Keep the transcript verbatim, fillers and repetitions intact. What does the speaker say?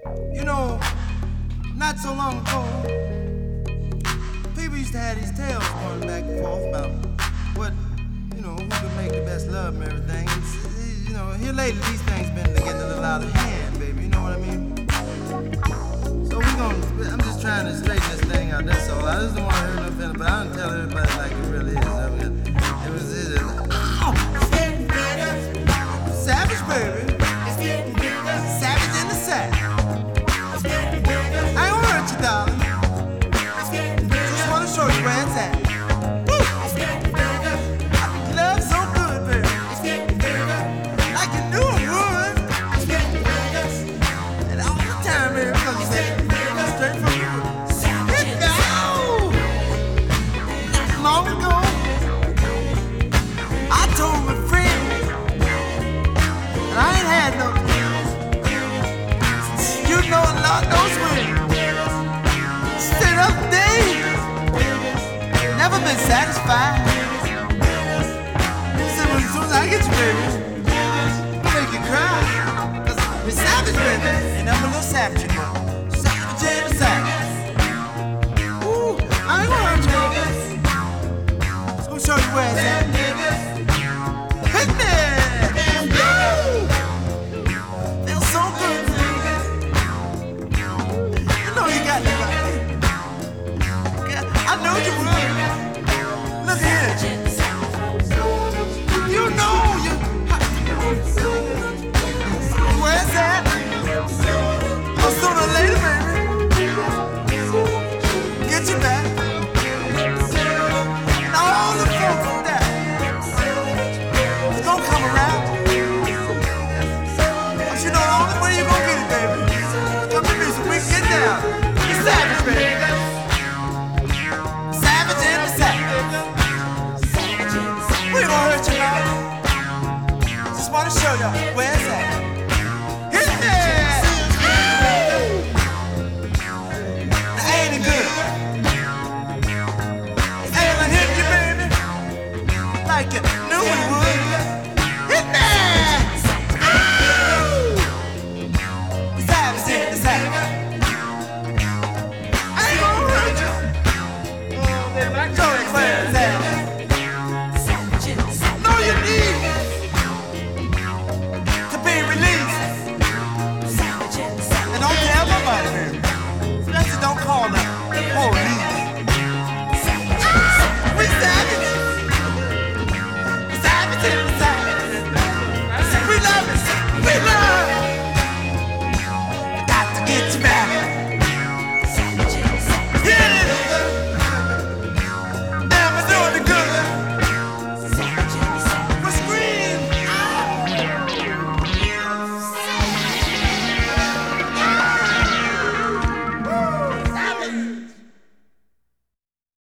You know, not so long ago, people used to have these tales going back and forth about what, you know, who could make the best love and everything. It's, you know, here lately, these things been getting a little out of hand, baby. You know what I mean? So we gonna, I'm just trying to straighten this thing out. That's all. I just don't want to hurt no feeling, but I don't tell everybody like it really is. I mean, it was, it is. Oh, savage, baby. Savage in the sack. I ain't gonna hurt you, darling. Just wanna show you where it's at. Woo! Love so good, baby. Like you knew it would. And all the time, baby, because you said straight from you. Hit go! Not long ago, I told my friend, and I ain't had no. You know, Lord knows when. Stayed up day. Never been satisfied. He said, well, as soon as I get you, baby, I'll make you cry. Cause we're savage, baby. And I'm a little savage, you know. Savage and a savage. Ooh, I ain't gonna hurt you, baby. Just gonna show you where it's at. Hit me! Feels so good. You know you got me right. I know you would. Look here. You know you. Where's that? Oh, sooner or later, baby. Get you back. And all the folks from that is gonna come around. But you know the only way you're gonna get it, baby. Come to me so we can get down. You're savage, baby. Savage in the sack. We ain't gonna hurt you now. Just wanna show you where it's at. Hit me! Now ain't it good? Ain't I hit you, baby? Like you knew it would. Hit me! Savage in the sack.